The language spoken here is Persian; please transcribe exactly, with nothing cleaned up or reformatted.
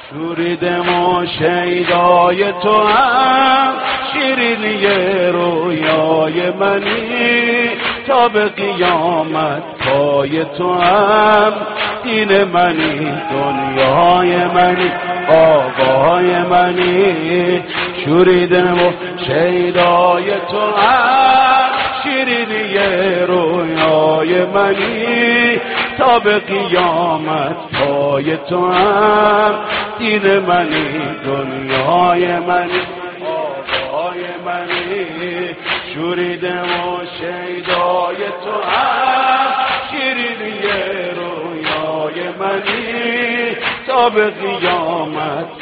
شوریدم و شیدای تو هم شیرینی رویای منی، تا به قیامت پای تو هم دین منی، دنیای منی، آقای منی. شوریدم و شیدای تو هم شیرینی رویای منی، تا به قیامت پای تو هم دین منی، دنیای منی، آقای منی. شوریدم و شیدای تو هم شیرینی رویای منی، تا به قیامت